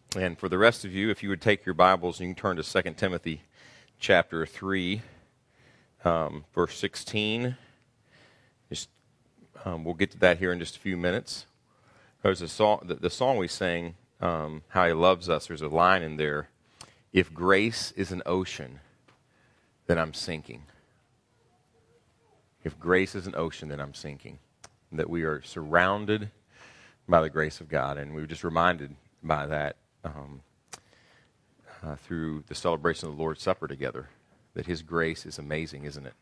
And for the rest of you, if you would take your Bibles, you can turn to 2 Timothy chapter 3, verse 16. We'll get to that here in just a few minutes. There's a song, the song we sang, How He Loves Us, there's a line in there, if grace is an ocean, then I'm sinking. If grace is an ocean, then I'm sinking. That we are surrounded by the grace of God, and we were just reminded by that through the celebration of the Lord's Supper together, that His grace is amazing, isn't it?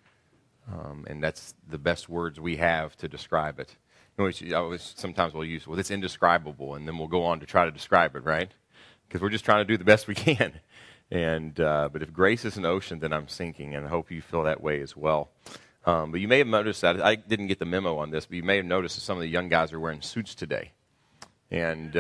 And that's the best words we have to describe it. Sometimes we'll use, well, it's indescribable, and then we'll go on to try to describe it, right? Because we're just trying to do the best we can. And but if grace is an ocean, then I'm sinking, and I hope you feel that way as well. But you may have noticed that, I didn't get the memo on this, but you may have noticed that some of the young guys are wearing suits today. And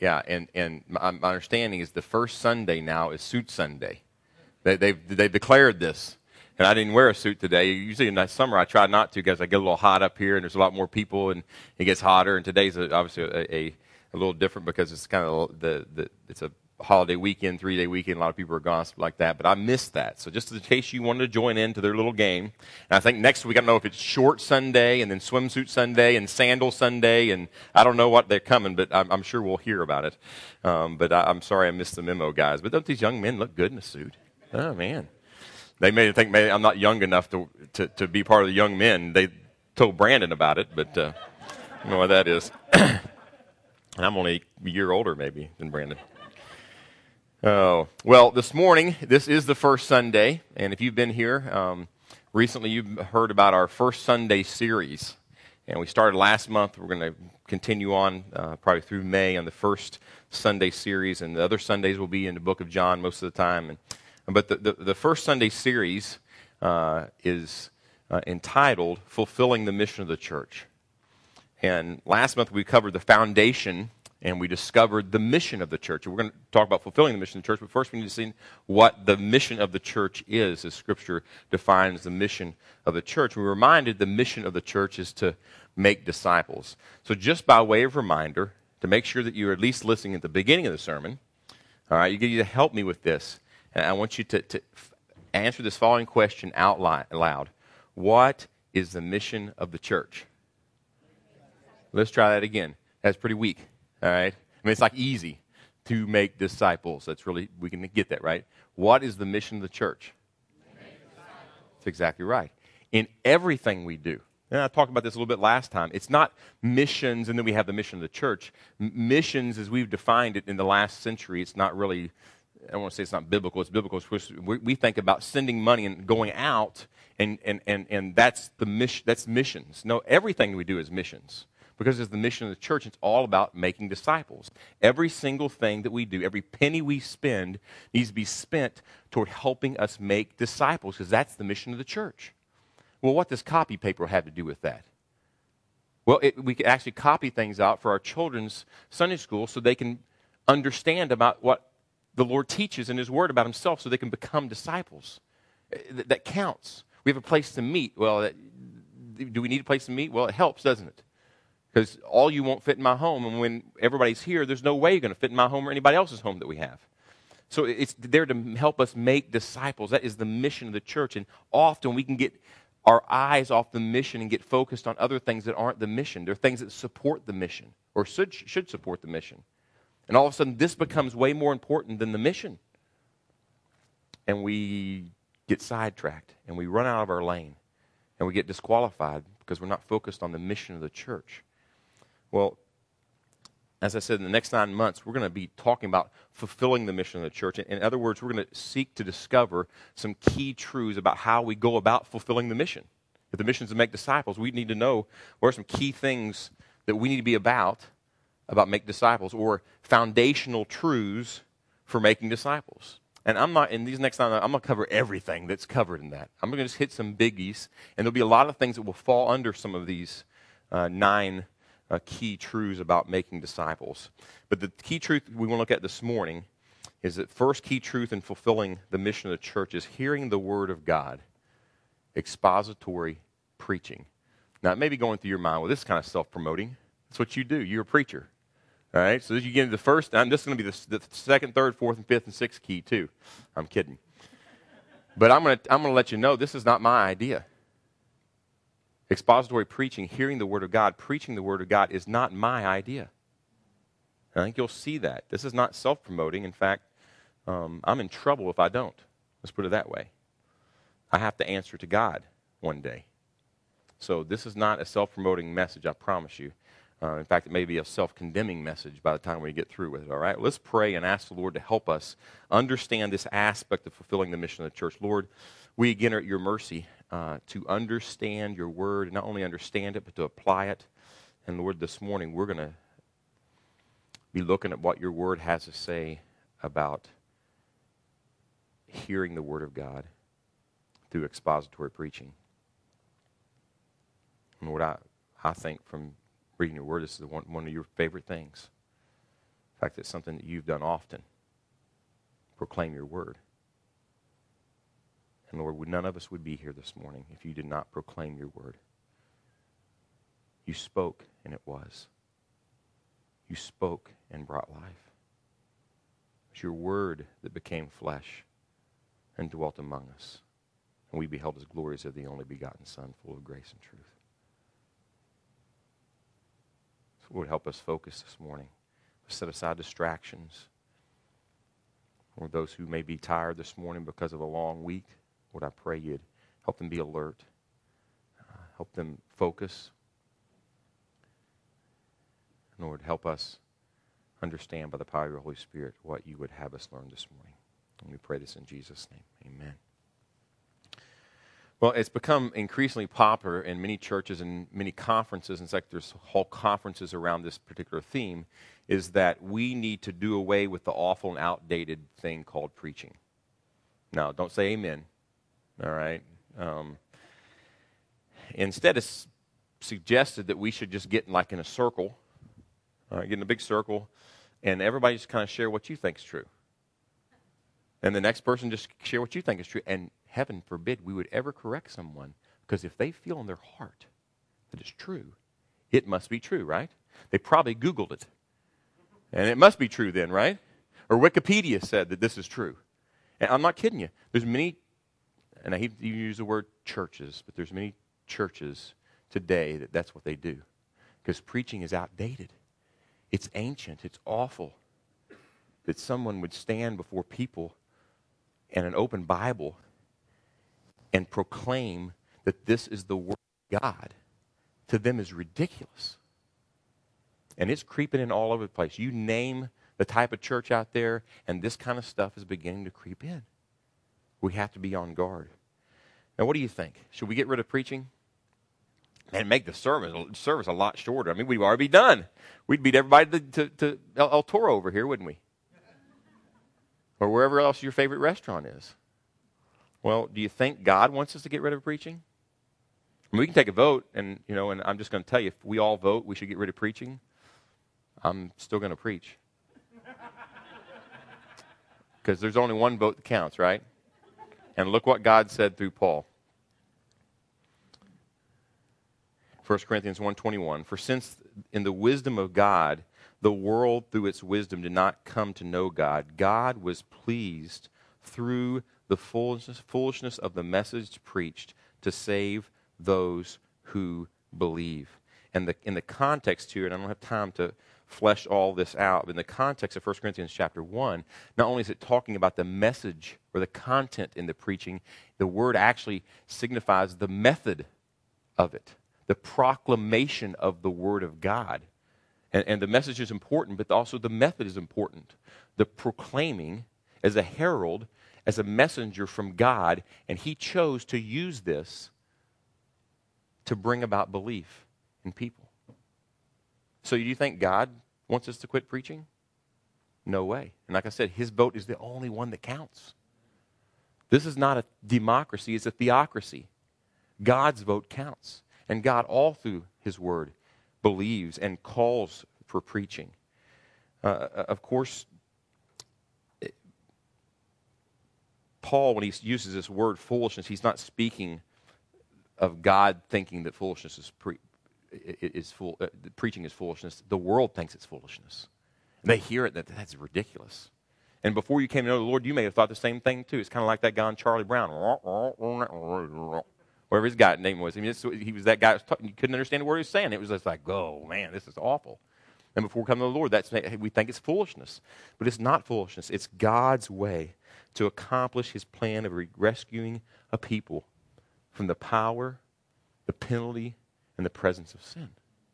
my understanding is the first Sunday now is Suit Sunday. They've declared this. And I didn't wear a suit today. Usually in the summer I try not to because I get a little hot up here and there's a lot more people and it gets hotter. And today's obviously a little different because it's kind of it's a holiday weekend, 3-day weekend. A lot of people are gone, stuff like that. But I missed that. So just in case you wanted to join into their little game. And I think next week, I don't know if it's short Sunday and then swimsuit Sunday and sandal Sunday. And I don't know what they're coming, but I'm sure we'll hear about it. But I'm sorry I missed the memo, guys. But don't these young men look good in a suit? Oh, man. They may think maybe I'm not young enough to be part of the young men. They told Brandon about it, but I don't know what that is. And I'm only a year older maybe than Brandon. Oh, well, this morning, this is the first Sunday, and if you've been here recently, you've heard about our First Sunday series, and we started last month. We're going to continue on probably through May on the first Sunday series, and the other Sundays will be in the book of John most of the time. But the first Sunday series is entitled Fulfilling the Mission of the Church. And last month we covered the foundation and we discovered the mission of the church. And we're going to talk about fulfilling the mission of the church, but first we need to see what the mission of the church is, as Scripture defines the mission of the church. We're reminded the mission of the church is to make disciples. So just by way of reminder, to make sure that you're at least listening at the beginning of the sermon, all right, you get you to help me with this. And I want you to answer this following question out loud. What is the mission of the church? Let's try that again. That's pretty weak. All right? I mean, it's like easy to make disciples. That's really, we can get that, right? What is the mission of the church? That's exactly right. In everything we do. And I talked about this a little bit last time. It's not missions and then we have the mission of the church. Missions, as we've defined it in the last century, it's not really, I don't want to say it's not biblical. It's biblical. We think about sending money and going out, and that's the mission. That's missions. No, everything we do is missions. Because it's the mission of the church, it's all about making disciples. Every single thing that we do, every penny we spend, needs to be spent toward helping us make disciples, because that's the mission of the church. Well, what does copy paper have to do with that? Well, we can actually copy things out for our children's Sunday school so they can understand about what the Lord teaches in His Word about Himself so they can become disciples. That counts. We have a place to meet. Well, do we need a place to meet? Well, it helps, doesn't it? Because all you won't fit in my home, and when everybody's here, there's no way you're going to fit in my home or anybody else's home that we have. So it's there to help us make disciples. That is the mission of the church. And often we can get our eyes off the mission and get focused on other things that aren't the mission. They're things that support the mission or should support the mission. And all of a sudden, this becomes way more important than the mission. And we get sidetracked, and we run out of our lane, and we get disqualified because we're not focused on the mission of the church. Well, as I said, in the next 9 months, we're going to be talking about fulfilling the mission of the church. In other words, we're going to seek to discover some key truths about how we go about fulfilling the mission. If the mission is to make disciples, we need to know what are some key things that we need to be about make disciples, or foundational truths for making disciples. And I'm not, in these next 9 months, I'm going to cover everything that's covered in that. I'm going to just hit some biggies, and there'll be a lot of things that will fall under some of these 9 key truths about making disciples. But the key truth we want to look at this morning is that first key truth in fulfilling the mission of the church is hearing the Word of God, expository preaching. Now, it may be going through your mind, well, this is kind of self-promoting. That's what you do. You're a preacher. All right, so as you get into the first, this is going to be the second, third, fourth, and fifth, and sixth key too. I'm kidding. But I'm going to let you know this is not my idea. Expository preaching, hearing the Word of God, preaching the Word of God is not my idea. I think you'll see that. This is not self-promoting. In fact, I'm in trouble if I don't. Let's put it that way. I have to answer to God one day. So this is not a self-promoting message, I promise you. In fact, it may be a self-condemning message by the time we get through with it, all right? Let's pray and ask the Lord to help us understand this aspect of fulfilling the mission of the church. Lord, we again are at your mercy to understand your word, and not only understand it, but to apply it. And Lord, this morning we're going to be looking at what your word has to say about hearing the word of God through expository preaching. And Lord, I think from reading your word, this is one of your favorite things. In fact, it's something that you've done often. Proclaim your word. And Lord, none of us would be here this morning if you did not proclaim your word. You spoke, and it was. You spoke and brought life. It's your word that became flesh and dwelt among us. And we beheld his glories of the only begotten Son, full of grace and truth. So Lord, help us focus this morning. Set aside distractions. Or those who may be tired this morning because of a long week, Lord, I pray you'd help them be alert. Help them focus. Lord, help us understand by the power of your Holy Spirit what you would have us learn this morning. And we pray this in Jesus' name. Amen. Well, it's become increasingly popular in many churches and many conferences. In fact, there's whole conferences around this particular theme, is that we need to do away with the awful and outdated thing called preaching. Now, don't say amen, all right? Instead, it's suggested that we should just get in a circle, get in a big circle, and everybody just kind of share what you think is true. And the next person just share what you think is true. And heaven forbid we would ever correct someone, because if they feel in their heart that it's true, it must be true, right? They probably Googled it. And it must be true then, right? Or Wikipedia said that this is true. And I'm not kidding you. There's many, and I hate to use the word churches, but there's many churches today that's what they do. Because preaching is outdated. It's ancient. It's awful that someone would stand before people and an open Bible and proclaim that this is the word of God. To them is ridiculous. And it's creeping in all over the place. You name the type of church out there, and this kind of stuff is beginning to creep in. We have to be on guard. Now, what do you think? Should we get rid of preaching? And make the service a lot shorter. I mean, we'd already be done. We'd beat everybody to El Toro over here, wouldn't we? Or wherever else your favorite restaurant is. Well, do you think God wants us to get rid of preaching? I mean, we can take a vote, and I'm just going to tell you, if we all vote we should get rid of preaching, I'm still going to preach. Because there's only one vote that counts, right? And look what God said through Paul. 1 Corinthians 1:21, for since in the wisdom of God, the world through its wisdom did not come to know God, God was pleased through the foolishness of the message preached to save those who believe. And in the context here, and I don't have time to flesh all this out, but in the context of 1 Corinthians chapter 1, not only is it talking about the message or the content in the preaching, the word actually signifies the method of it. The proclamation of the Word of God. And the message is important, but also the method is important. The proclaiming as a herald, as a messenger from God, and he chose to use this to bring about belief in people. So do you think God wants us to quit preaching? No way. And like I said, his vote is the only one that counts. This is not a democracy, it's a theocracy. God's vote counts. And God, all through his word, believes and calls for preaching. Of course, Paul, when he uses this word foolishness, he's not speaking of God thinking that foolishness is preaching is foolishness. The world thinks it's foolishness. They hear it, that's ridiculous. And before you came to know the Lord, you may have thought the same thing too. It's kind of like that guy on Charlie Brown. Whatever his guy's name was. I mean, he was that guy. You couldn't understand what he was saying. It was just like, oh, man, this is awful. And before we come to the Lord, we think it's foolishness. But it's not foolishness. It's God's way to accomplish his plan of rescuing a people from the power, the penalty, and the presence of sin.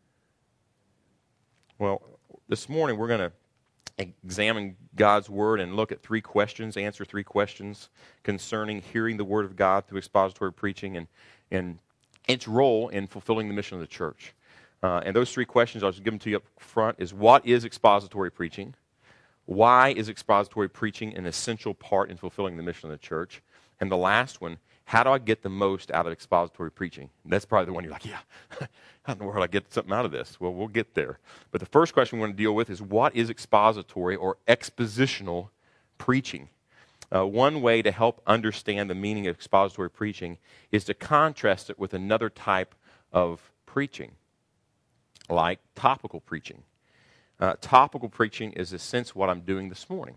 Well, this morning we're going to examine God's Word and look at answer three questions concerning hearing the Word of God through expository preaching and its role in fulfilling the mission of the church. And those three questions, I'll just give them to you up front, is what is expository preaching? Why is expository preaching an essential part in fulfilling the mission of the church? And the last one, how do I get the most out of expository preaching? And that's probably the one you're like, yeah, how in the world do I get something out of this? Well, we'll get there. But the first question we want to deal with is what is expository or expositional preaching? One way to help understand the meaning of expository preaching is to contrast it with another type of preaching, like topical preaching. Topical preaching is, in a sense, what I'm doing this morning.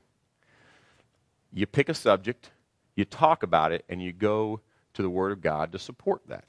You pick a subject, you talk about it, and you go to the Word of God to support that.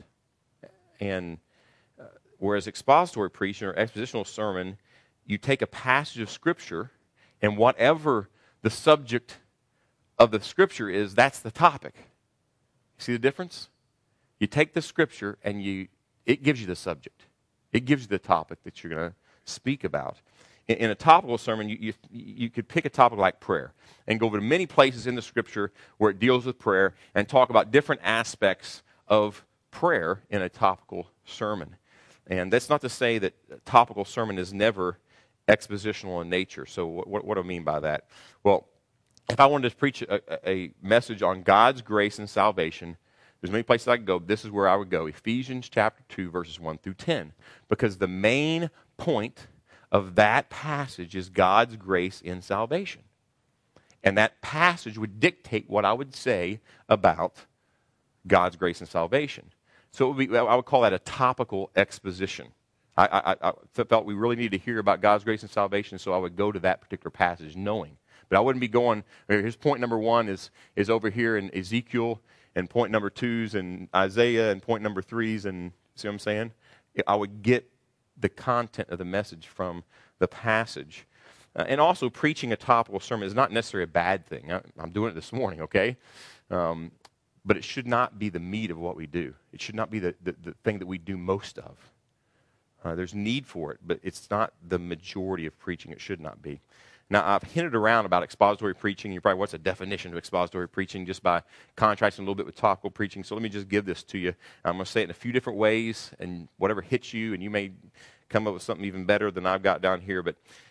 And whereas expository preaching or expositional sermon, you take a passage of Scripture, and whatever the subject of the Scripture is, that's the topic. See the difference? You take the Scripture, and it gives you the subject. It gives you the topic that you're going to speak about. In a topical sermon, you could pick a topic like prayer and go over to many places in the Scripture where it deals with prayer and talk about different aspects of prayer in a topical sermon. And that's not to say that a topical sermon is never expositional in nature. So what do I mean by that? Well, if I wanted to preach a message on God's grace and salvation, there's many places I could go. This is where I would go. Ephesians chapter 2, verses 1 through 10. Because the main point of that passage is God's grace in salvation. And that passage would dictate what I would say about God's grace and salvation. So I would call that a topical exposition. I felt we really needed to hear about God's grace and salvation, so I would go to that particular passage knowing. But I wouldn't be going, here's point number 1 is over here in Ezekiel, and point number 2's in Isaiah, and point number 3's in, see what I'm saying? I would get the content of the message from the passage. And also, preaching a topical sermon is not necessarily a bad thing. I'm doing it this morning, okay? But it should not be the meat of what we do. It should not be the thing that we do most of. There's need for it, but it's not the majority of preaching. It should not be. Now, I've hinted around about expository preaching. You probably, what's the definition of expository preaching, just by contrasting a little bit with topical preaching. So let me just give this to you. I'm going to say it in a few different ways, and whatever hits you, and you may come up with something even better than I've got down here. But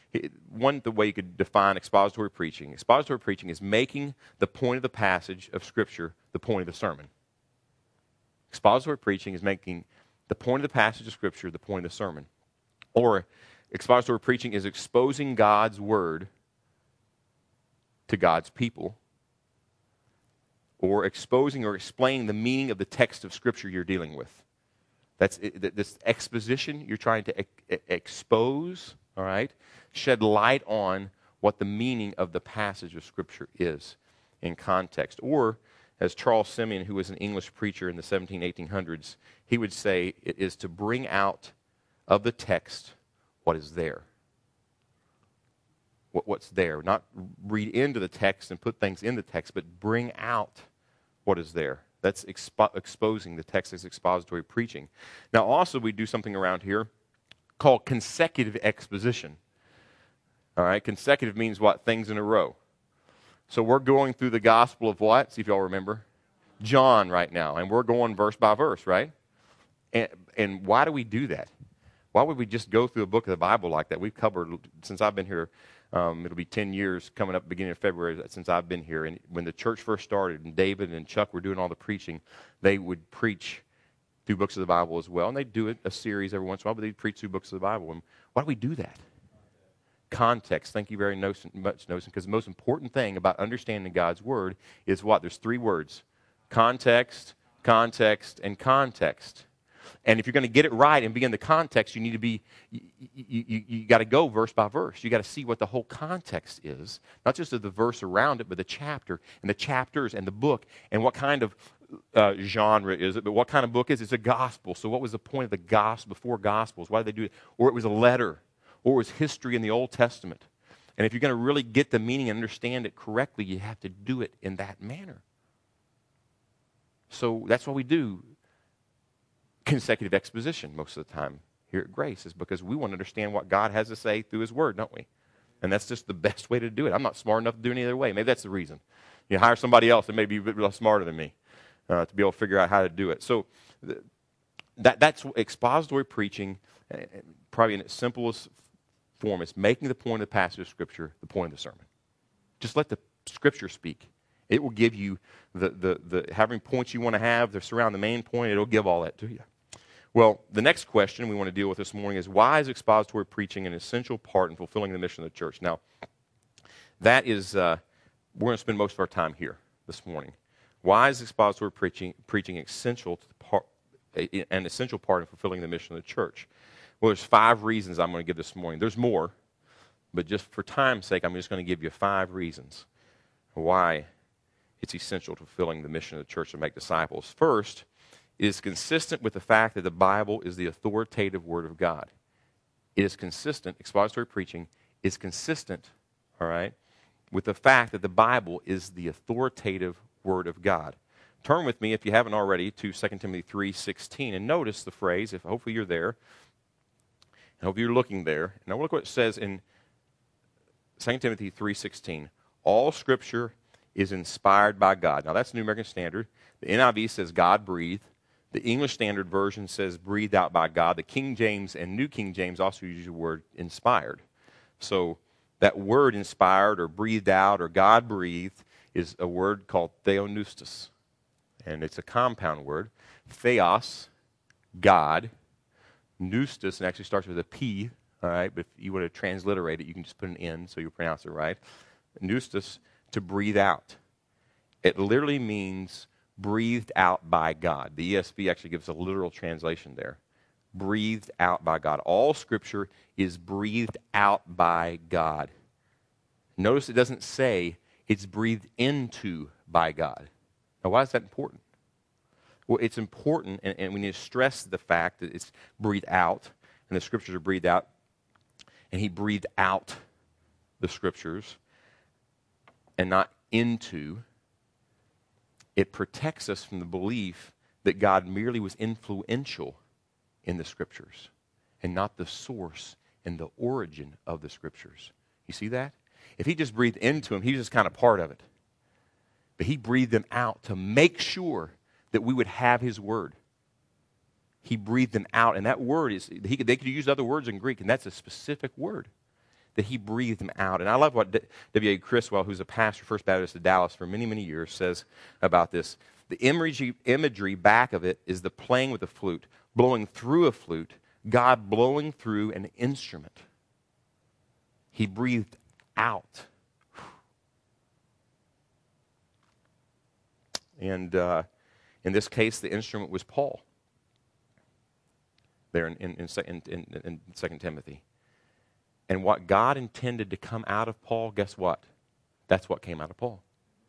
the way you could define expository preaching is making the point of the passage of Scripture the point of the sermon. Expository preaching is making the point of the passage of Scripture the point of the sermon. Or expository preaching is exposing God's Word to God's people, or exposing or explaining the meaning of the text of Scripture you're dealing with. That's this exposition. You're trying to expose, all right, shed light on what the meaning of the passage of Scripture is in context. Or, as Charles Simeon, who was an English preacher in the 1800s, he would say it is to bring out of the text what is there. What's there. Not read into the text and put things in the text, but bring out what is there. That's exposing the text as expository preaching. Now, also, we do something around here called consecutive exposition. All right, consecutive means what? Things in a row. So we're going through the gospel of what? See if y'all remember. John right now, and we're going verse by verse, right? And why do we do that? Why would we just go through a book of the Bible like that? We've covered, since I've been here, it'll be 10 years coming up beginning of February since I've been here. And when the church first started, and David and Chuck were doing all the preaching, they would preach through books of the Bible as well. And they'd do it a series every once in a while, but they'd preach through books of the Bible. And why do we do that? Context. Thank you very much, Nosen, because the most important thing about understanding God's Word is what? There's 3 words. Context, context, and context. And if you're going to get it right and be in the context, you need to be, you got to go verse by verse. You got to see what the whole context is, not just of the verse around it, but the chapter and the chapters and the book and what kind of genre is it, but what kind of book is it? It's a gospel. So what was the point of the gospel before gospels? Why did they do it? Or it was a letter, or it was history in the Old Testament. And if you're going to really get the meaning and understand it correctly, you have to do it in that manner. So that's why we do consecutive exposition most of the time here at Grace, is because we want to understand what God has to say through His Word, don't we? And that's just the best way to do it. I'm not smart enough to do it any other way. Maybe that's the reason. You hire somebody else that may be a bit smarter than me to be able to figure out how to do it. So that's expository preaching, probably in its simplest form, is making the point of the passage of Scripture the point of the sermon. Just let the Scripture speak. It will give you the having points you want to have that surround the main point. It'll give all that to you. Well, the next question we want to deal with this morning is, why is expository preaching an essential part in fulfilling the mission of the church? Now, that is, we're going to spend most of our time here this morning. Why is expository preaching essential to an essential part in fulfilling the mission of the church? Well, there's 5 reasons I'm going to give this morning. There's more, but just for time's sake, I'm just going to give you 5 reasons why it's essential to fulfilling the mission of the church to make disciples. First, it is consistent with the fact that the Bible is the authoritative Word of God. It is consistent, expository preaching is consistent, all right, with the fact that the Bible is the authoritative Word of God. Turn with me, if you haven't already, to 2 Timothy 3:16, and notice the phrase, if hopefully you're there, and hopefully you're looking there. Now look what it says in 2 Timothy 3:16. All Scripture is inspired by God. Now that's New American Standard. The NIV says God breathed. The English Standard Version says breathed out by God. The King James and New King James also use the word inspired. So that word inspired or breathed out or God breathed is a word called theopneustos. And it's a compound word. Theos, God. Pneustos, and actually starts with a P, all right? But if you want to transliterate it, you can just put an N so you pronounce it right. Pneustos, to breathe out. It literally means breathed out by God. The ESV actually gives a literal translation there. Breathed out by God. All Scripture is breathed out by God. Notice it doesn't say it's breathed into by God. Now, why is that important? Well, it's important, and we need to stress the fact that it's breathed out, and the Scriptures are breathed out, and He breathed out the Scriptures and not into. It protects us from the belief that God merely was influential in the Scriptures and not the source and the origin of the Scriptures. You see that? If He just breathed into them, He was just kind of part of it. But He breathed them out to make sure that we would have His Word. He breathed them out, and that word is, they could use other words in Greek, and that's a specific word, that He breathed them out. And I love what W.A. Criswell, who's a pastor, First Baptist of Dallas for many, many years, says about this. The imagery back of it is the playing with a flute, blowing through a flute, God blowing through an instrument. He breathed out. And in this case, the instrument was Paul, there in 2 Timothy. And what God intended to come out of Paul, guess what? That's what came out of Paul.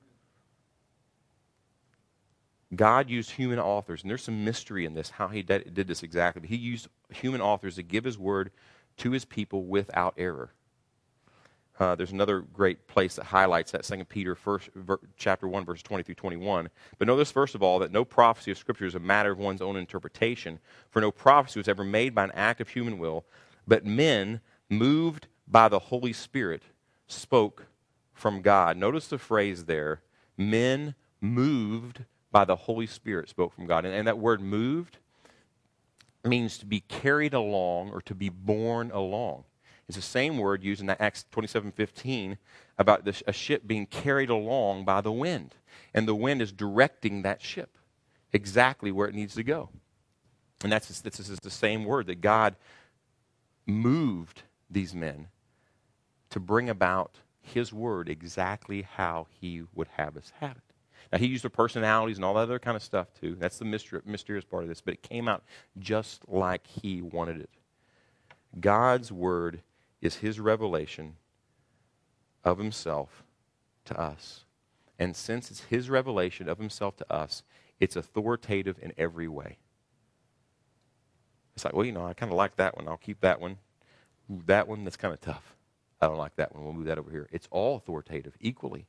God used human authors, and there's some mystery in this, how He did this exactly. But He used human authors to give His Word to His people without error. There's another great place that highlights that, 2 Peter chapter 1, verses 20 through 21. But notice, first of all, that no prophecy of Scripture is a matter of one's own interpretation, for no prophecy was ever made by an act of human will, but men, moved by the Holy Spirit, spoke from God. Notice the phrase there, men moved by the Holy Spirit spoke from God. And that word moved means to be carried along or to be borne along. It's the same word used in that Acts 27:15 about a ship being carried along by the wind. And the wind is directing that ship exactly where it needs to go. And this is the same word, that God moved these men to bring about His Word exactly how He would have us have it. Now, he used their personalities and all that other kind of stuff too. That's the mysterious part of this. But it came out just like he wanted it. God's word is his revelation of himself to us. And since it's his revelation of himself to us, it's authoritative in every way. It's like, well, I kind of like that one. I'll keep that one. Ooh, that one, that's kind of tough. I don't like that one. We'll move that over here. It's all authoritative equally.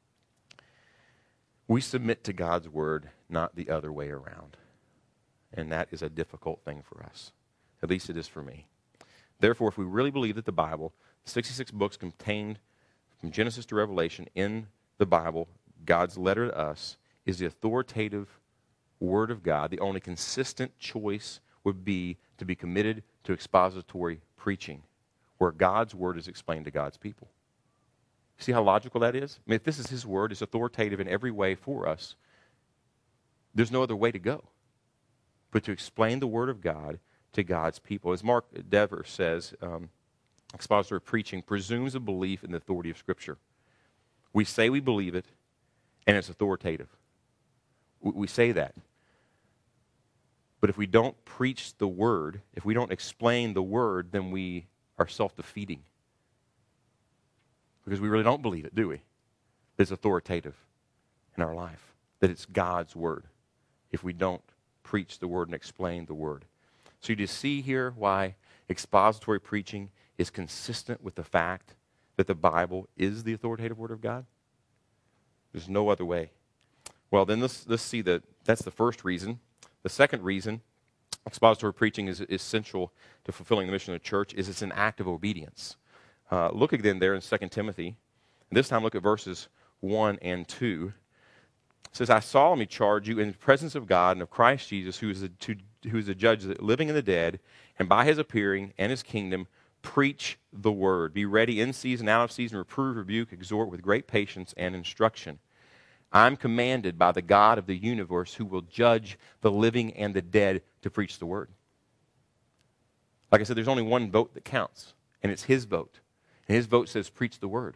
We submit to God's word, not the other way around. And that is a difficult thing for us. At least it is for me. Therefore, if we really believe that the Bible, 66 books contained from Genesis to Revelation in the Bible, God's letter to us, is the authoritative word of God, the only consistent choice would be to be committed to expository preaching, where God's word is explained to God's people. See how logical that is? I mean, if this is his word, it's authoritative in every way for us. There's no other way to go but to explain the word of God to God's people. As Mark Dever says, expository preaching presumes a belief in the authority of Scripture. We say we believe it, and it's authoritative. We say that. But if we don't preach the word, if we don't explain the word, then we are self-defeating. Because we really don't believe it, do we? That it's authoritative in our life. That it's God's word. If we don't preach the word and explain the word. So you just see here why expository preaching is consistent with the fact that the Bible is the authoritative word of God. There's no other way. Well, then let's see that's the first reason. The second reason expository preaching is essential to fulfilling the mission of the church is it's an act of obedience. Look again there in 2 Timothy. And this time look at verses 1 and 2. It says, I solemnly charge you in the presence of God and of Christ Jesus, who is the judge of the living and the dead, and by his appearing and his kingdom, preach the word. Be ready in season, out of season, reprove, rebuke, exhort with great patience and instruction. I'm commanded by the God of the universe who will judge the living and the dead to preach the word. Like I said, there's only one vote that counts, and it's his vote. And his vote says, preach the word.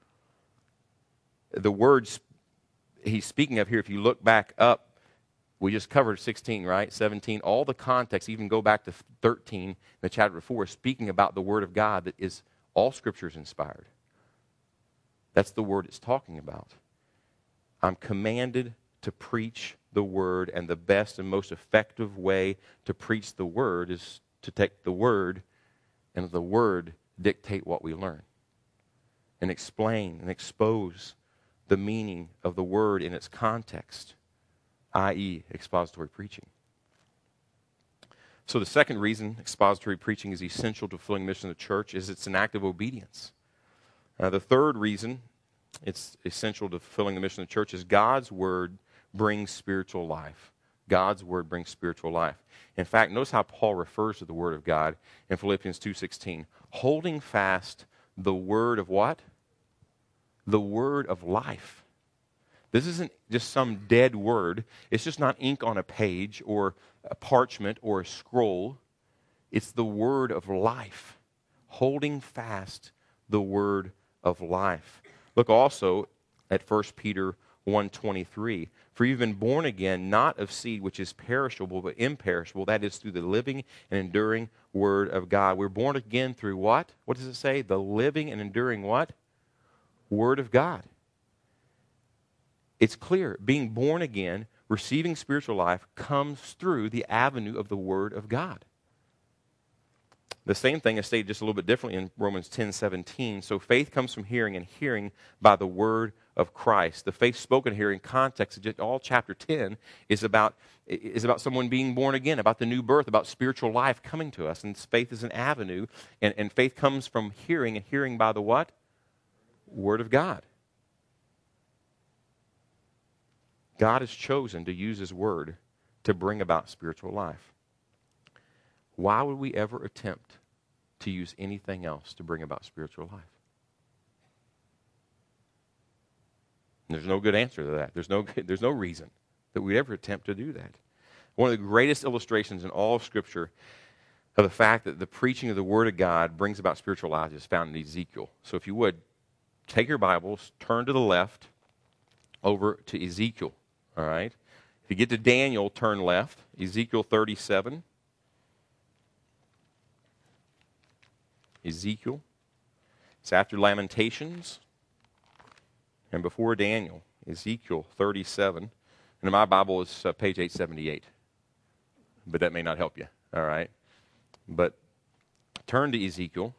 The words he's speaking of here, if you look back up, we just covered 16, right? 17, all the context, even go back to 13 in the chapter before, speaking about the word of God that is all Scripture is inspired. That's the word it's talking about. I'm commanded to preach the word, and the best and most effective way to preach the word is to take the word and the word dictate what we learn and explain and expose the meaning of the word in its context, i.e., expository preaching. So the second reason expository preaching is essential to fulfilling the mission of the church is it's an act of obedience. The third reason it's essential to fulfilling the mission of the church is God's word brings spiritual life. God's word brings spiritual life. In fact, notice how Paul refers to the word of God in Philippians 2:16. Holding fast the word of what? The word of life. This isn't just some dead word. It's just not ink on a page or a parchment or a scroll. It's the word of life. Holding fast the word of life. Look also at 1 Peter 1:23. For you've been born again, not of seed which is perishable, but imperishable. That is through the living and enduring word of God. We're born again through what? What does it say? The living and enduring what? Word of God. It's clear. Being born again, receiving spiritual life, comes through the avenue of the word of God. The same thing is stated just a little bit differently in Romans 10:17. So faith comes from hearing, and hearing by the word of Christ. The faith spoken here in context, just all chapter 10 is about someone being born again, about the new birth, about spiritual life coming to us. And faith is an avenue, and faith comes from hearing, and hearing by the what? Word of God. God has chosen to use his word to bring about spiritual life. Why would we ever attempt to use anything else to bring about spiritual life? And there's no good answer to that. There's no reason that we'd ever attempt to do that. One of the greatest illustrations in all of Scripture of the fact that the preaching of the Word of God brings about spiritual life is found in Ezekiel. So if you would, take your Bibles, turn to the left, over to Ezekiel. All right? If you get to Daniel, turn left. Ezekiel 37. Ezekiel. It's after Lamentations and before Daniel. Ezekiel 37. And in my Bible, it's page 878. But that may not help you. All right? But turn to Ezekiel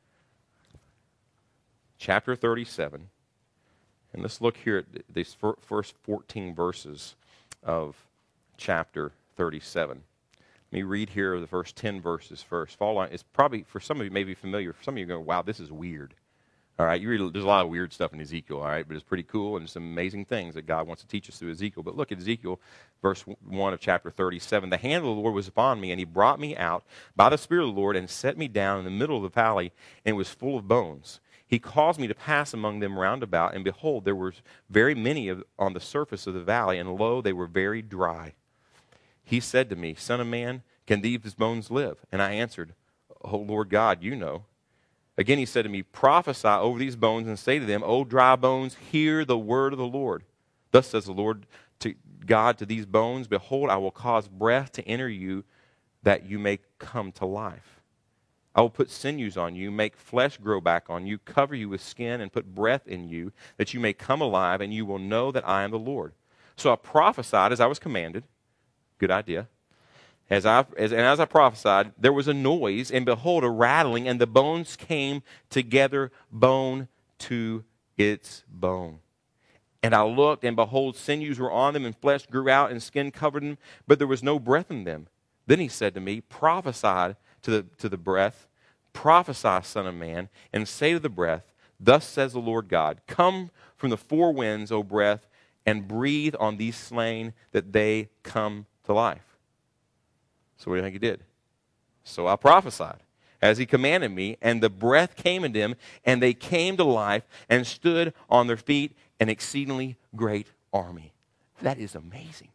chapter 37. And let's look here at these first 14 verses of chapter 37. Let me read here the first 10 verses first. Follow on. It's probably, for some of you, may be familiar. For some of you, go, wow, this is weird. All right, there's a lot of weird stuff in Ezekiel, all right, but it's pretty cool and some amazing things that God wants to teach us through Ezekiel. But look at Ezekiel, verse 1 of chapter 37. The hand of the Lord was upon me, and he brought me out by the Spirit of the Lord and set me down in the middle of the valley, and it was full of bones. He caused me to pass among them round about, and behold, there were very many on the surface of the valley, and lo, they were very dry. He said to me, Son of man, can these bones live? And I answered, O Lord God, you know. Again he said to me, prophesy over these bones and say to them, O dry bones, hear the word of the Lord. Thus says the Lord to God to these bones, behold, I will cause breath to enter you, that you may come to life. I will put sinews on you, make flesh grow back on you, cover you with skin, and put breath in you, that you may come alive, and you will know that I am the Lord. So I prophesied as I was commanded. Good idea. As I prophesied, there was a noise, and behold, a rattling, and the bones came together, bone to its bone. And I looked, and behold, sinews were on them, and flesh grew out, and skin covered them, but there was no breath in them. Then he said to me, prophesy to the breath, prophesy, Son of man, and say to the breath, thus says the Lord God, come from the four winds, O breath, and breathe on these slain, that they come to life. So what do you think he did? So I prophesied as he commanded me, and the breath came into them, and they came to life and stood on their feet, an exceedingly great army. That is amazing.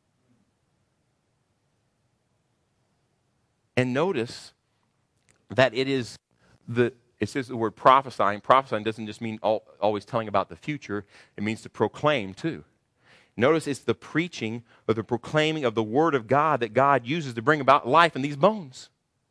And notice that it says the word prophesying. Prophesying doesn't just mean always telling about the future. It means to proclaim too. Notice it's the preaching or the proclaiming of the Word of God that God uses to bring about life in these bones.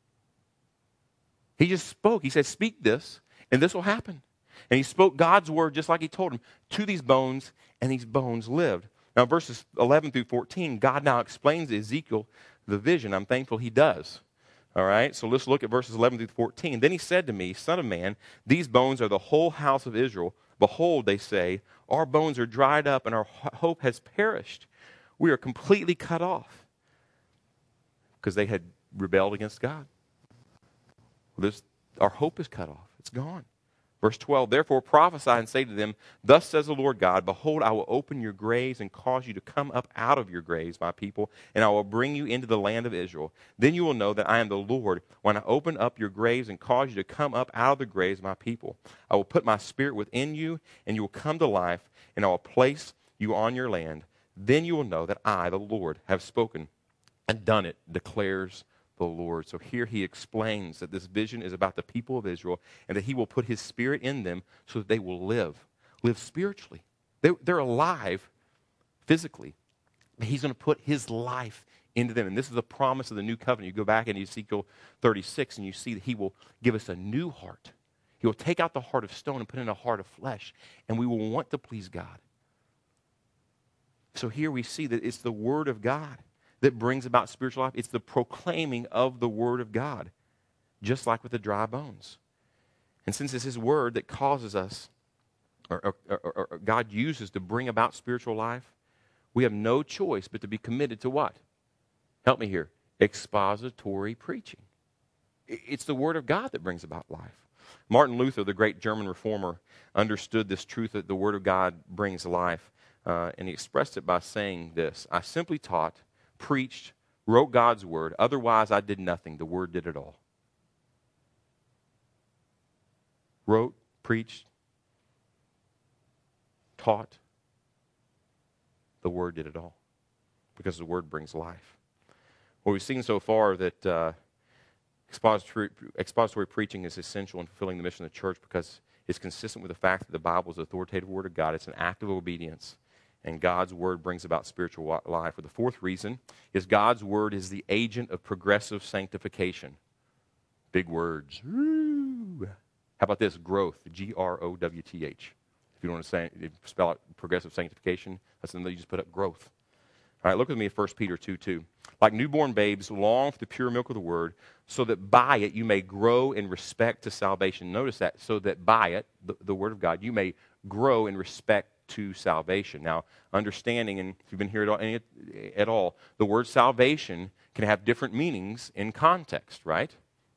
He just spoke. He said, speak this, and this will happen. And he spoke God's word just like he told him to these bones, and these bones lived. Now, verses 11 through 14, God now explains to Ezekiel the vision. I'm thankful he does. All right, so let's look at verses 11 through 14. Then he said to me, Son of man, these bones are the whole house of Israel. Behold, they say, our bones are dried up and our hope has perished. We are completely cut off. Because they had rebelled against God. Our hope is cut off. It's gone. Verse 12, therefore prophesy and say to them, thus says the Lord God, behold, I will open your graves and cause you to come up out of your graves, my people, and I will bring you into the land of Israel. Then you will know that I am the Lord when I open up your graves and cause you to come up out of the graves, my people. I will put my spirit within you, and you will come to life, and I will place you on your land. Then you will know that I, the Lord, have spoken and done it, declares the Lord. So here he explains that this vision is about the people of Israel and that he will put his spirit in them so that they will live spiritually. They're alive physically. He's going to put his life into them. And this is the promise of the new covenant. You go back in Ezekiel 36 and you see that he will give us a new heart. He will take out the heart of stone and put in a heart of flesh, and we will want to please God. So here we see that it's the Word of God that brings about spiritual life. It's the proclaiming of the Word of God, just like with the dry bones. And since it's His Word that causes us, or God uses to bring about spiritual life, we have no choice but to be committed to what? Help me here. Expository preaching. It's the Word of God that brings about life. Martin Luther, the great German reformer, understood this truth that the Word of God brings life. And he expressed it by saying this: I simply taught, preached, wrote God's word. Otherwise, I did nothing. The word did it all. Wrote, preached, taught. The word did it all. Because the word brings life. Well, we've seen so far that expository preaching is essential in fulfilling the mission of the church because it's consistent with the fact that the Bible is the authoritative word of God. It's an act of obedience. And God's word brings about spiritual life. Or the fourth reason is God's word is the agent of progressive sanctification. Big words. Woo. How about this? Growth. Growth. If you don't want to spell out progressive sanctification, that's another you just put up growth. All right, look with me at 1 Peter 2:2. Like newborn babes, long for the pure milk of the word, so that by it you may grow in respect to salvation. Notice that, so that by it, the word of God, you may grow in respect to salvation. Now, understanding, and if you've been here at all, the word salvation can have different meanings in context, right?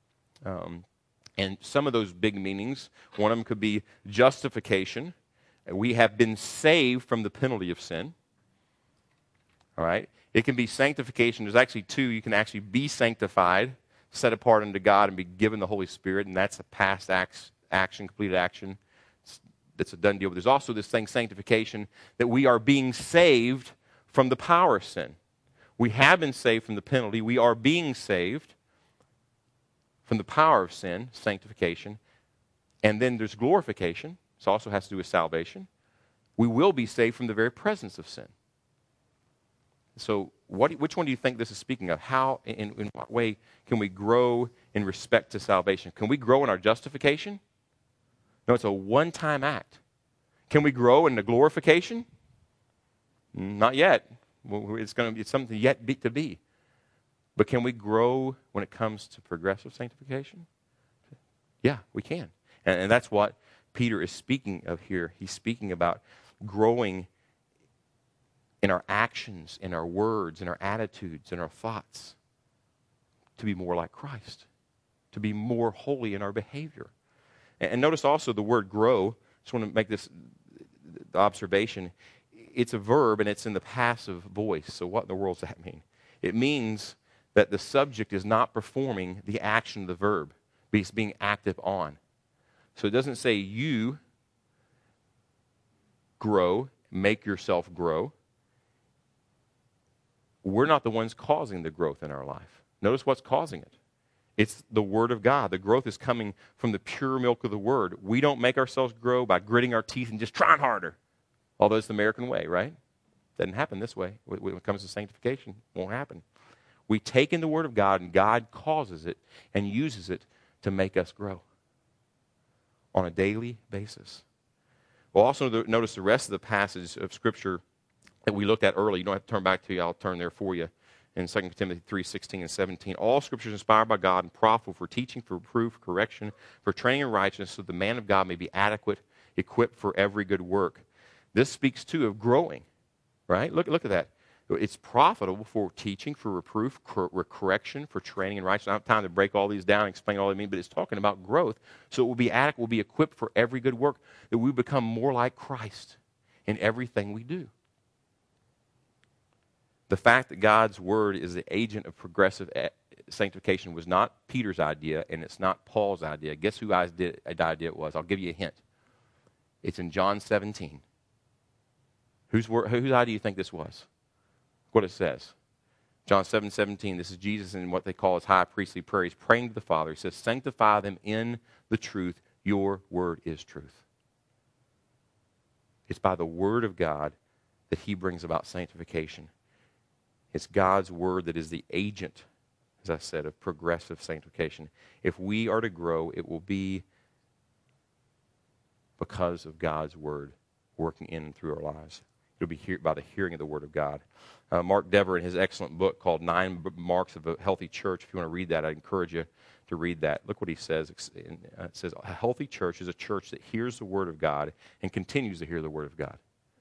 And some of those big meanings, one of them could be justification. We have been saved from the penalty of sin. All right? It can be sanctification. There's actually two. You can actually be sanctified, set apart unto God, and be given the Holy Spirit, and that's a past action, completed action. That's a done deal. But there's also this thing, sanctification, that we are being saved from the power of sin. We have been saved from the penalty. We are being saved from the power of sin, sanctification. And then there's glorification. This also has to do with salvation. We will be saved from the very presence of sin. So which one do you think this is speaking of? How, in what way can we grow in respect to salvation? Can we grow in our justification? No, it's a one-time act. Can we grow in the glorification? Not yet. It's something yet to be. But can we grow when it comes to progressive sanctification? Yeah, we can. And that's what Peter is speaking of here. He's speaking about growing in our actions, in our words, in our attitudes, in our thoughts, to be more like Christ, to be more holy in our behavior. And notice also the word grow. Just want to make this observation. It's a verb, and it's in the passive voice. So what in the world does that mean? It means that the subject is not performing the action of the verb, but it's being active on. So it doesn't say you grow, make yourself grow. We're not the ones causing the growth in our life. Notice what's causing it. It's the Word of God. The growth is coming from the pure milk of the Word. We don't make ourselves grow by gritting our teeth and just trying harder. Although it's the American way, right? Doesn't happen this way. When it comes to sanctification, it won't happen. We take in the Word of God, and God causes it and uses it to make us grow on a daily basis. We'll also notice the rest of the passage of Scripture that we looked at earlier. You don't have to turn back to you. I'll turn there for you. In 2 Timothy 3:16 and 17, all Scripture is inspired by God and profitable for teaching, for reproof, correction, for training in righteousness, so the man of God may be adequate, equipped for every good work. This speaks, too, of growing, right? Look at that. It's profitable for teaching, for reproof, correction, for training in righteousness. I don't have time to break all these down and explain all they mean, but it's talking about growth. So it will be adequate, will be equipped for every good work, that we become more like Christ in everything we do. The fact that God's Word is the agent of progressive sanctification was not Peter's idea, and it's not Paul's idea. Guess whose idea it was? I'll give you a hint. It's in John 17. Whose idea do you think this was? What it says. John 7:17, this is Jesus in what they call his high priestly prayer. He's praying to the Father. He says, sanctify them in the truth. Your word is truth. It's by the Word of God that he brings about sanctification. It's God's Word that is the agent, as I said, of progressive sanctification. If we are to grow, it will be because of God's Word working in and through our lives. It'll be by the hearing of the Word of God. Mark Dever, in his excellent book called 9 Marks of a Healthy Church, if you want to read that, I encourage you to read that. Look what he says. It says, a healthy church is a church that hears the Word of God and continues to hear the Word of God.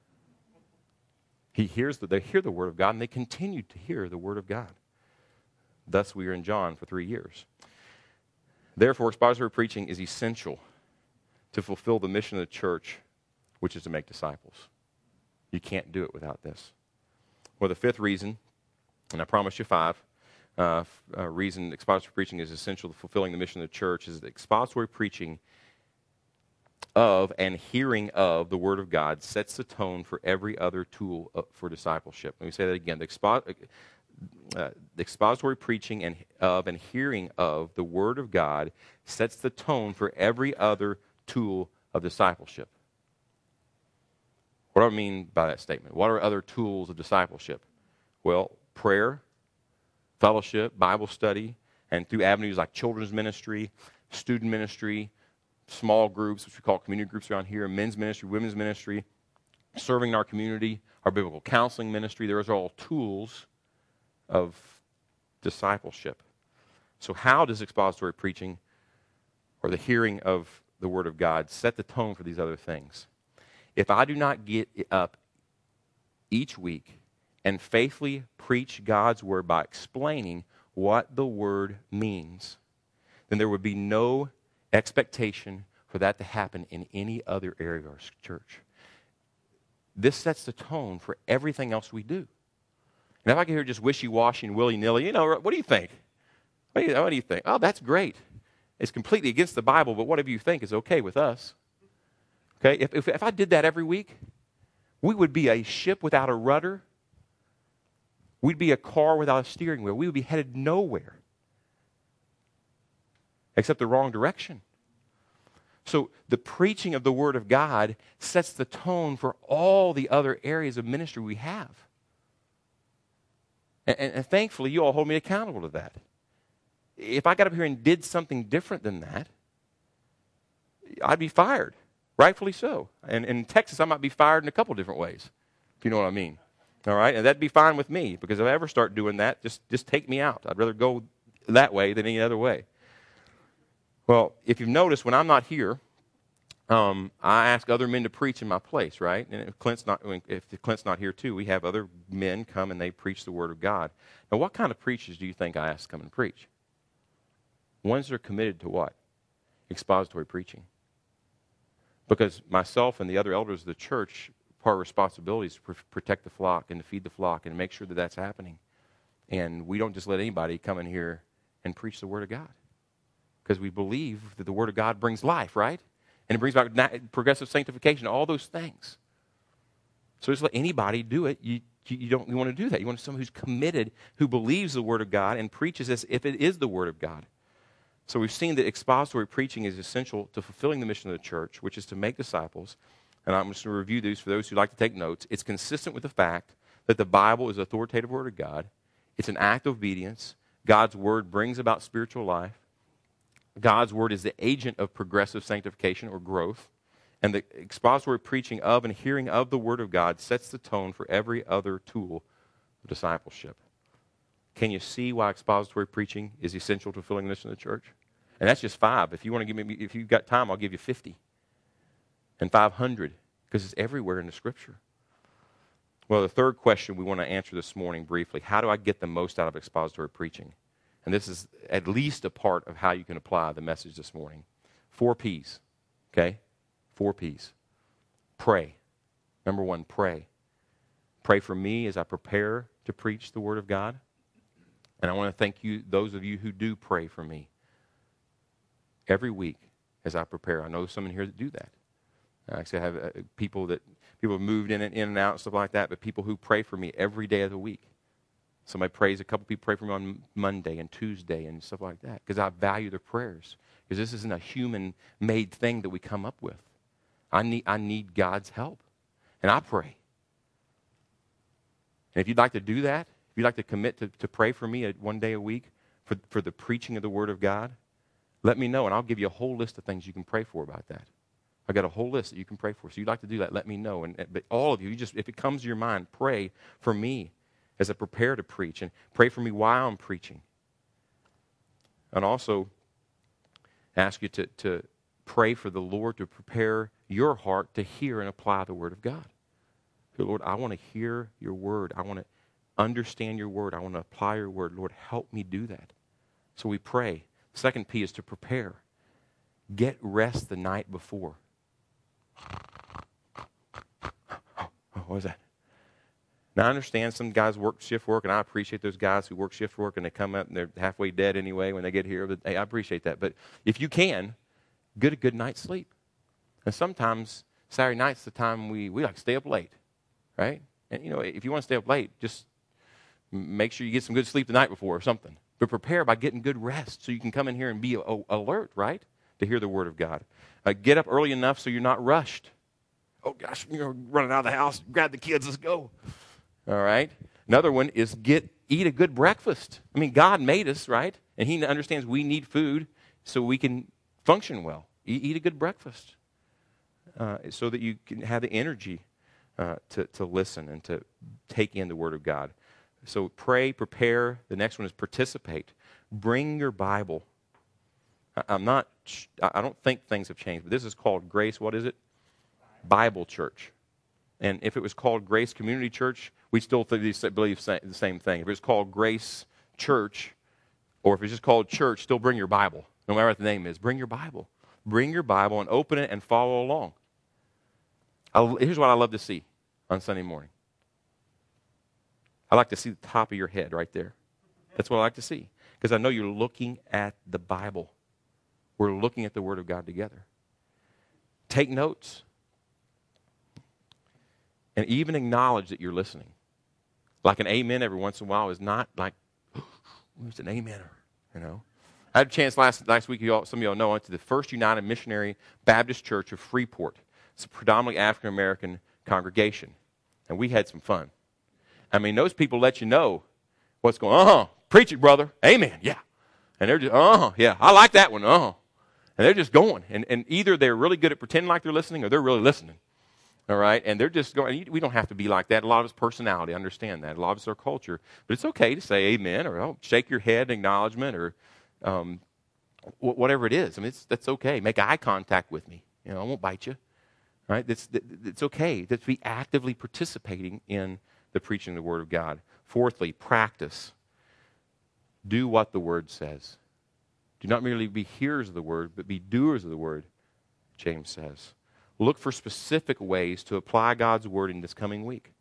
They hear the Word of God, and they continue to hear the Word of God. Thus, we are in John for 3 years. Therefore, expository preaching is essential to fulfill the mission of the church, which is to make disciples. You can't do it without this. Well, the fifth reason, and I promised you 5, reason expository preaching is essential to fulfilling the mission of the church is that expository preaching of and hearing of the Word of God sets the tone for every other tool for discipleship. Let me say that again. The expository preaching and hearing of the Word of God sets the tone for every other tool of discipleship. What do I mean by that statement? What are other tools of discipleship? Well, prayer, fellowship, Bible study, and through avenues like children's ministry, student ministry, small groups, which we call community groups around here, men's ministry, women's ministry, serving in our community, our biblical counseling ministry. Those are all tools of discipleship. So how does expository preaching or the hearing of the Word of God set the tone for these other things? If I do not get up each week and faithfully preach God's Word by explaining what the Word means, then there would be no expectation for that to happen in any other area of our church. This sets the tone for everything else we do. And if I get here just wishy-washy and willy-nilly, what do you think? What do you think? Oh, that's great. It's completely against the Bible, but whatever you think is okay with us. Okay? If I did that every week, we would be a ship without a rudder. We'd be a car without a steering wheel. We would be headed nowhere except the wrong direction. So the preaching of the Word of God sets the tone for all the other areas of ministry we have. And thankfully, you all hold me accountable to that. If I got up here and did something different than that, I'd be fired, rightfully so. And in Texas, I might be fired in a couple different ways, if you know what I mean. All right? And that'd be fine with me, because if I ever start doing that, just take me out. I'd rather go that way than any other way. Well, if you've noticed, when I'm not here, I ask other men to preach in my place, right? And if Clint's not here too, we have other men come and they preach the Word of God. Now, what kind of preachers do you think I ask to come and preach? Ones that are committed to what? Expository preaching. Because myself and the other elders of the church, part of our responsibility is to protect the flock and to feed the flock and to make sure that that's happening. And we don't just let anybody come in here and preach the Word of God. Because we believe that the Word of God brings life, right? And it brings about progressive sanctification, all those things. So just let anybody do it. You want to do that. You want someone who's committed, who believes the Word of God and preaches as if it is the Word of God. So we've seen that expository preaching is essential to fulfilling the mission of the church, which is to make disciples. And I'm just going to review these for those who like to take notes. It's consistent with the fact that the Bible is the authoritative Word of God. It's an act of obedience. God's Word brings about spiritual life. God's Word is the agent of progressive sanctification or growth. And the expository preaching of and hearing of the Word of God sets the tone for every other tool of discipleship. Can you see why expository preaching is essential to fulfilling the mission of the church? And that's just 5. If you've got time, I'll give you 50. And 500, because it's everywhere in the Scripture. Well, the third question we want to answer this morning briefly, how do I get the most out of expository preaching? And this is at least a part of how you can apply the message this morning. 4 P's, okay? 4 P's. Pray. Number 1, pray. Pray for me as I prepare to preach the Word of God. And I want to thank you, those of you who do pray for me every week as I prepare. I know some in here that do that. Actually, I have people have moved in and out and stuff like that, but people who pray for me every day of the week. A couple people pray for me on Monday and Tuesday and stuff like that, because I value their prayers. Because this isn't a human-made thing that we come up with. I need God's help, and I pray. And if you'd like to do that, if you'd like to commit to pray for me one day a week for the preaching of the Word of God, let me know, and I'll give you a whole list of things you can pray for about that. I've got a whole list that you can pray for. So if you'd like to do that, let me know. But all of you, if it comes to your mind, pray for me as I prepare to preach, and pray for me while I'm preaching. And also ask you to pray for the Lord to prepare your heart to hear and apply the Word of God. So, Lord, I want to hear your Word. I want to understand your Word. I want to apply your Word. Lord, help me do that. So we pray. Second P is to prepare. Get rest the night before. What was that? Now, I understand some guys work shift work, and I appreciate those guys who work shift work, and they come up and they're halfway dead anyway when they get here. But, hey, I appreciate that. But if you can, get a good night's sleep. And sometimes Saturday night's the time we like to stay up late, right? And, if you want to stay up late, just make sure you get some good sleep the night before or something. But prepare by getting good rest so you can come in here and be alert, right, to hear the Word of God. Get up early enough so you're not rushed. oh gosh, running out of the house, grab the kids, let's go. All right. Another one is eat a good breakfast. I mean, God made us, right? And he understands we need food so we can function well. Eat a good breakfast so that you can have the energy to listen and to take in the Word of God. So pray, prepare. The next one is participate. Bring your Bible. I don't think things have changed, but this is called Grace, what is it? Bible Church. And if it was called Grace Community Church, we'd still believe the same thing. If it was called Grace Church, or if it's just called church, still bring your Bible. No matter what the name is, bring your Bible. Bring your Bible and open it and follow along. Here's what I love to see on Sunday morning. I like to see the top of your head right there. That's what I like to see. Because I know you're looking at the Bible. We're looking at the Word of God together. Take notes. And even acknowledge that you're listening. Like an amen every once in a while is not like, who's an amener, I had a chance last week, some of y'all know, I went to the First United Missionary Baptist Church of Freeport. It's a predominantly African-American congregation. And we had some fun. I mean, those people let you know what's going on. Preach it, brother. Amen. Yeah. And they're just, yeah, I like that one. And they're just going. And either they're really good at pretending like they're listening or they're really listening. All right? And they're just going. We don't have to be like that. A lot of it's personality. I understand that. A lot of it's our culture. But it's okay to say amen or shake your head in acknowledgement or whatever it is. I mean, that's okay. Make eye contact with me. I won't bite you. All right? It's okay to be actively participating in the preaching of the Word of God. Fourthly, practice. Do what the Word says. Do not merely be hearers of the Word, but be doers of the Word, James says. Look for specific ways to apply God's Word in this coming week.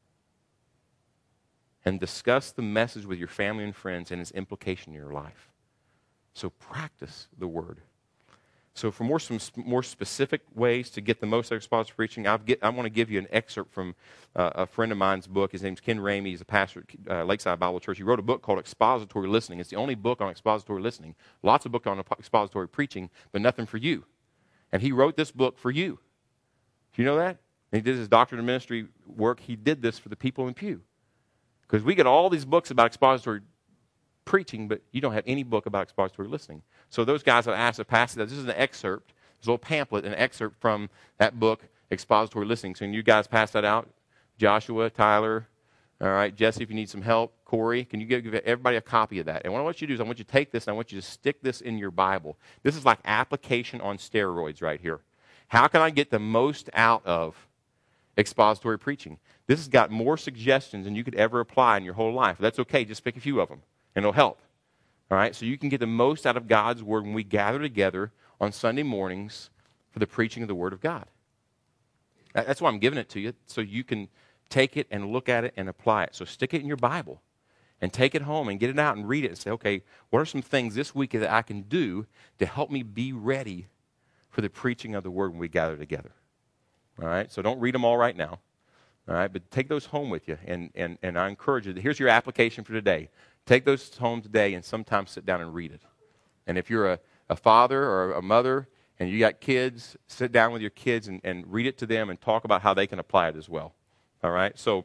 And discuss the message with your family and friends and its implication in your life. So practice the Word. So for more specific ways to get the most out of expository preaching, I want to give you an excerpt from a friend of mine's book. His name's Ken Ramey. He's a pastor at Lakeside Bible Church. He wrote a book called Expository Listening. It's the only book on expository listening. Lots of books on expository preaching, but nothing for you. And he wrote this book for you. Do you know that? And he did his doctorate of ministry work. He did this for the people in Pew. Because we get all these books about expository preaching, but you don't have any book about expository listening. So those guys have asked to pass it. This is an excerpt, this little pamphlet, an excerpt from that book, Expository Listening. So can you guys pass that out? Joshua, Tyler, all right, Jesse, if you need some help, Corey, can you give everybody a copy of that? And what I want you to do is I want you to take this and I want you to stick this in your Bible. This is like application on steroids right here. How can I get the most out of expository preaching? This has got more suggestions than you could ever apply in your whole life. That's okay. Just pick a few of them, and it'll help. All right? So you can get the most out of God's Word when we gather together on Sunday mornings for the preaching of the Word of God. That's why I'm giving it to you, so you can take it and look at it and apply it. So stick it in your Bible and take it home and get it out and read it and say, okay, what are some things this week that I can do to help me be ready for the preaching of the Word when we gather together? All right? So don't read them all right now. All right? But take those home with you. And I encourage you, here's your application for today. Take those home today and sometime sit down and read it. And if you're a father or a mother and you got kids, sit down with your kids and read it to them and talk about how they can apply it as well. All right? So,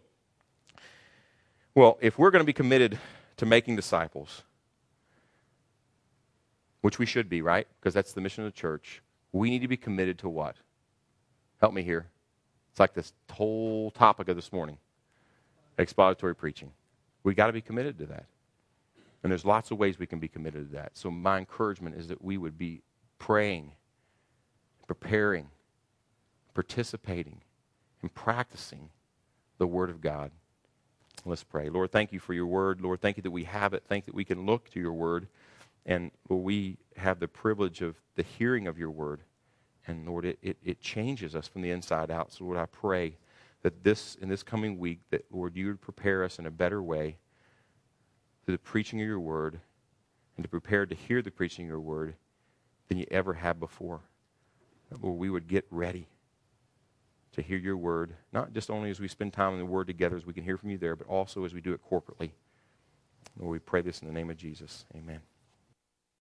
well, if we're going to be committed to making disciples, which we should be, right? Because that's the mission of the church. We need to be committed to what? Help me here. It's like this whole topic of this morning. Expository preaching. We got to be committed to that. And there's lots of ways we can be committed to that. So my encouragement is that we would be praying, preparing, participating, and practicing the Word of God. Let's pray. Lord, thank you for your Word. Lord, thank you that we have it. Thank you that we can look to your Word. And Lord, we have the privilege of the hearing of your Word. And Lord, it changes us from the inside out. So Lord, I pray that in this coming week, that Lord, you would prepare us in a better way to the preaching of your Word and to prepare to hear the preaching of your Word than you ever have before. That, Lord, we would get ready to hear your Word, not just only as we spend time in the Word together, as we can hear from you there, but also as we do it corporately. Lord, we pray this in the name of Jesus. Amen.